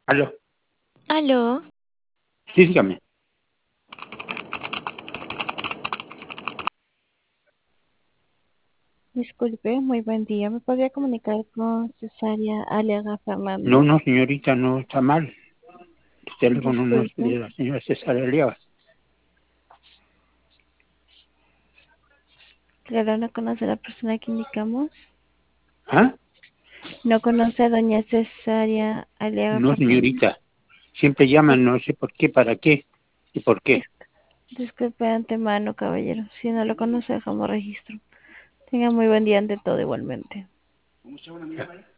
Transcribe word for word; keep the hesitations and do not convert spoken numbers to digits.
Aló, Aló, sí, dígame. disculpe, muy buen día. ¿Me podría comunicar con Cesaria Aliaga No, Fernández? no, señorita, no está mal. El teléfono no es Disculpe, de la señora César Aliaga. claro, no conoce a la persona que indicamos. ¿Ah? No conoce a doña Cesaria Aliaga No, Fernández. señorita. Siempre llaman, Dis- no sé por qué, para qué y por qué. dis- disculpe de antemano, caballero. Si no lo conoce, dejamos registro. Tenga muy buen día ante todo igualmente.